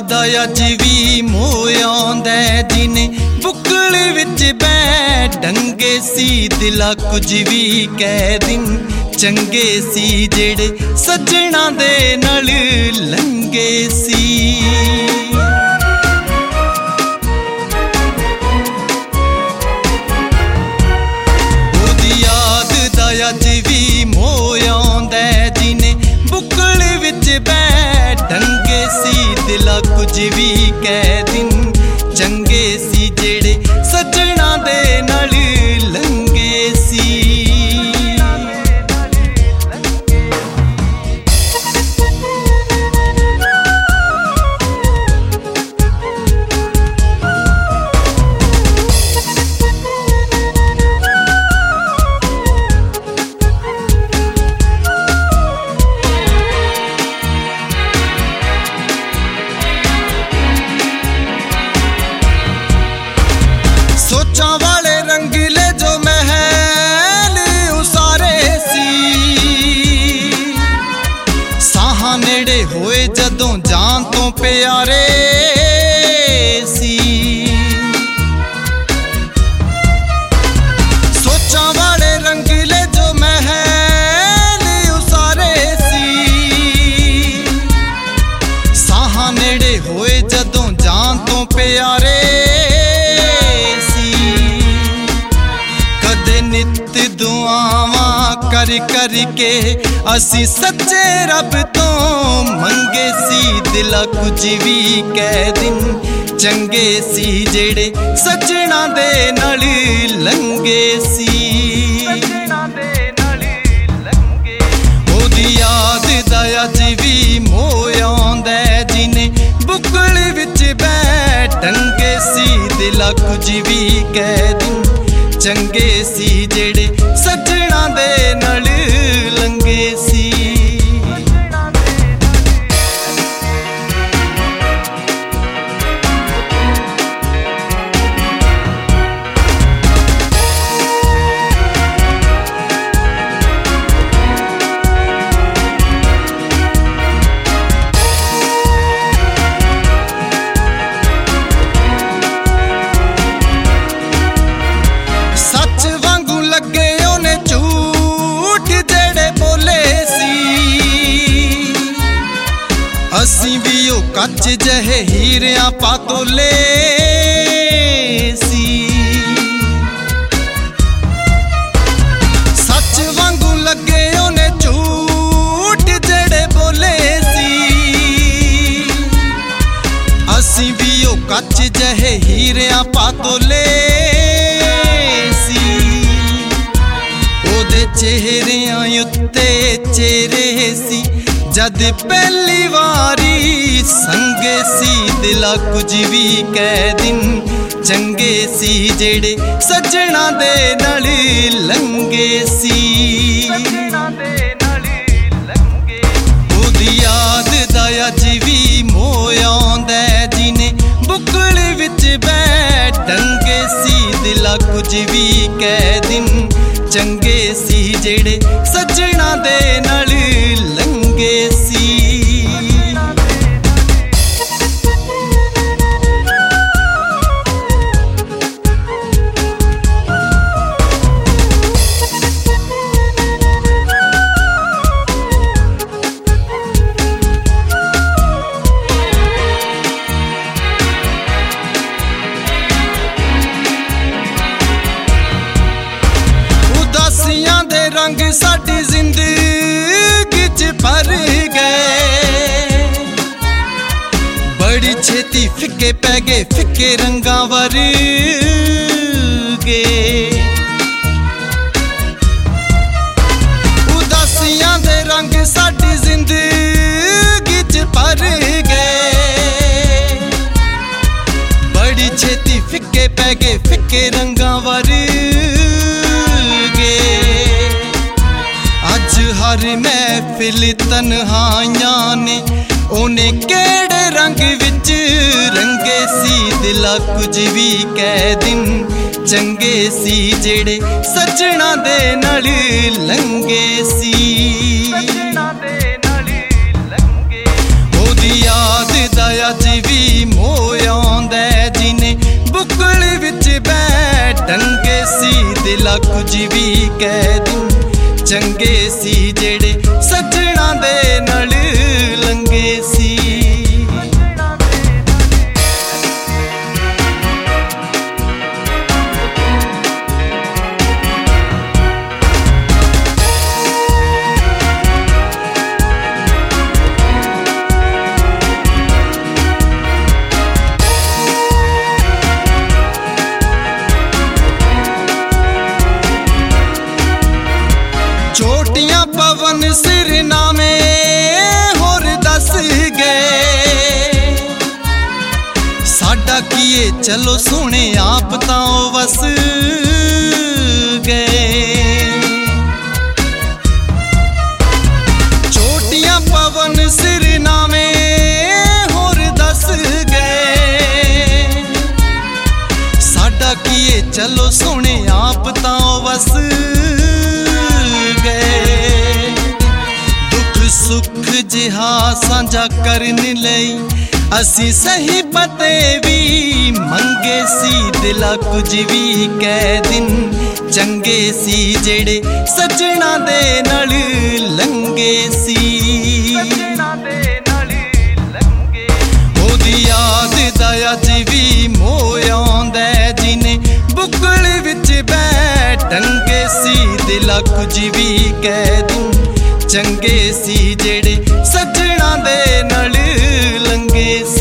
ਦਾ ਅੱਜ ਵੀ ਮੋਹ ਆਉਂਦਾ ਜਿਨੇ ਬੁੱਕਲ ਵਿੱਚ ਬੈ ਡੰਗੇ ਸੀ ਦਿਲਾ ਕੁਝ ਵੀ ਕਹਿ ਦਿਨ ਚੰਗੇ ਸੀ ਜਿਹੜੇ ਸੱਜਣਾ ਦੇ ਨਾਲ ਲੰਗੇ ਸੀ। ਉਹਦੀ ਯਾਦ ਦਾ ਅੱਜ ਵੀ ਮੋਹ ਆਉਂਦਾ ਜਿਨੇ ਬੁੱਕਲ ਵਿੱਚ ਬੈ ਡੰਗੇ ਸੀ ਦਿਲਾ ਕੁਝ ਵੀ ਕਹਿ ਦਿਨ ਚੰਗੇ ਸੀ ਜਿਹੜੇ ਸੱਜਣਾ ਦੇ ਨਾਲ ਲੰਗੇ ਸੀ। ਸੋਚਾਂ ਵਾਲੇ ਰੰਗੀਲੇ ਜੋ ਮਹਿਲ ਉਸਾਰੇ ਸੀ ਸਾਹਾਂ ਨੇੜੇ ਹੋਏ ਜਦੋਂ ਜਾਨ ਤੋਂ ਪਿਆਰੇ ਸੀ। ਸੋਚਾਂ ਵਾਲੇ ਰੰਗੀਲੇ ਜੋ ਮਹਿਲ ਉਸਾਰੇ ਸੀ ਸਾਹਾਂ ਨੇੜੇ ਹੋਏ ਜਦੋਂ ਜਾਨ ਤੋਂ ਪਿਆਰੇ ਨਿਤ ਦੁਆਵਾਂ ਕਰ ਕੇ ਅਸੀਂ ਸੱਚੇ ਰੱਬ ਤੋਂ ਮੰਗੇ ਸੀ ਦਿਲਾ ਕੁਝ ਵੀ ਕਹਿ ਦਿਨ ਚੰਗੇ ਸੀ ਜਿਹੜੇ ਸੱਜਣਾ ਦੇ ਨਾਲ ਲੰਗੇ ਸੀ। ਉਹਦੀ ਯਾਦ ਦਾ ਅੱਜ ਵੀ ਮੋਹ ਆਉਂਦਾ ਜਿਨੇ ਬੁੱਕਲ ਵਿੱਚ ਬੈ ਡੰਗੇ ਸੀ ਦਿਲਾ ਕੁਝ ਵੀ ਕਹਿ ਦਿਨ ਚੰਗੇ ਸੀ ਜਿਹੜੇ ਸੱਜਣਾ ਦੇ ਨਾਲ ਲੰਗੇ ਸੀ। ਅਸੀਂ ਵੀ ਉਹ ਕੱਚ ਜਿਹੇ ਹੀਰਿਆਂ ਪਾ ਤੋਲੇ ਸੀ ਸੱਚ ਵਾਂਗੂ ਲੱਗੇ ਉਹਨੇ ਝੂਠ ਜਿਹੜੇ ਬੋਲੇ ਸੀ। ਅਸੀਂ ਵੀ ਉਹ ਕੱਚ ਜਿਹੇ ਹੀਰਿਆਂ ਪਾ ਤੋਲੇ ਸੀ ਉਹਦੇ ਚਿਹਰਿਆਂ ਉੱਤੇ ਚਿਹਰੇ ਸੀ ਜਦ ਪਹਿਲੀ ਵਾਰੀ ਸੰਗੇ ਸੀ ਦਿਲਾ ਕੁਝ ਵੀ ਕਹਿ ਦਿਨ ਚੰਗੇ ਸੀ ਜਿਹੜੇ ਸੱਜਣਾ ਦੇ ਨਾਲ ਲੰਗੇ ਸੀ। ਉਹਦੀ ਯਾਦ ਦਾ ਅੱਜ ਵੀ ਮੋਹ ਆਉਂਦਾ ਜਿਨੇ ਬੁੱਕਲ ਵਿੱਚ ਬੈ ਡੰਗੇ ਸੀ ਦਿਲਾ ਕੁਝ ਵੀ ਕਹਿ ਦਿਨ ਚੰਗੇ ਸੀ ਜਿਹੜੇ ਸੱਜਣਾ ਦੇ ਨਾਲ ਲੰਗੇ ਸੀ। ਉਦਾਸੀਆਂ ਦੇ ਰੰਗ ਸਾਡੀ ਜ਼ਿੰਦਗੀ ਚ ਭਰ ਗਏ ਬੜੀ ਛੇਤੀ ਫਿੱਕੇ ਪੈ ਗਏ ਫਿੱਕੇ ਰੰਗਾਂ ਵਰਗੇ। ਉਦਾਸੀਆਂ ਦੇ ਰੰਗ ਸਾਡੀ ਜ਼ਿੰਦਗੀ ਚ ਭਰ ਗਏ ਬੜੀ ਛੇਤੀ ਫਿੱਕੇ ਪੈ ਗਏ ਫਿੱਕੇ ਰੰਗਾਂ ਵਰਗੇ। ਅੱਜ ਹਰ ਮਹਿਫਿਲ ਤਨਹਾਈਆਂ ਨੇ ਉਹਨੇ ਕਿਹੜੇ ਰੰਗ ਵਿੱਚ ਰੰਗੇ ਸੀ ਦਿਲਾ ਕੁਝ ਵੀ ਕਹਿ ਦਿਨ ਚੰਗੇ ਸੀ ਜਿਹੜੇ ਸੱਜਣਾ ਦੇ ਨਾਲ ਲੰਗੇ ਸੀ। ਉਹਦੀ ਯਾਦ ਦਾ ਅੱਜ ਵੀ ਸੀ ਦਿਲਾ ਕੁਝ ਵੀ ਕਹਿ ਦਿਨ ਚੰਗੇ ਸੀ ਜਿਹੜੇ ਸੱਜਣਾ ਦੇ ਨਾਲ ਲੰਗੇ ਸੀ। ਚੋਟੀਆਂ ਪਵਨ ਸਿਰਨਾਮੇ ਹੋਰ ਦੱਸ ਗਏ ਸਾਡਾ ਕੀਏ ਚਲੋ ਸੋਹਣੇ ਆਪ ਤਾਂ ਉਹ ਵਸ ਗਏ। ਚੋਟੀਆਂ ਪਵਨ ਸਿਰਨਾਮੇ ਹੋਰ ਦੱਸ ਗਏ ਸਾਡਾ ਕੀਏ ਚਲੋ ਸੋਹਣੇ ਆਪ ਤਾਂ ਉਹ ਵਸ ਗਏ। ਦੁੱਖ ਸੁੱਖ ਜਿਹਾ ਸਾਂਝਾ ਕਰਨ ਲਈ ਅਸੀਂ ਸਹੀ ਪਤੇ ਵੀ ਮੰਗੇ ਸੀ ਦਿਲਾ ਕੁਝ ਵੀ ਕਹਿ ਦਿਨ ਚੰਗੇ ਸੀ ਜਿਹੜੇ ਸੱਜਣਾ ਦੇ ਨਾਲ ਲੰਗੇ ਸੀ। ਉਹਦੀ ਯਾਦ ਦਾ ਅੱਜ ਵੀ ਮੋਹ ਆਉਂਦਾ ਜਿਹਨੇ ਬੁੱਕਲ ਵਿੱਚ ਬੈ ਟੰਗੇ ਸੀ ਦਿਲਾ ਕੁਝ ਵੀ ਕਹਿ ਦਿਨ ਚੰਗੇ ਸੀ ਜਿਹੜੇ ਸੱਜਣਾ ਦੇ ਨਾਲ ਲੰਗੇ ਸੀ।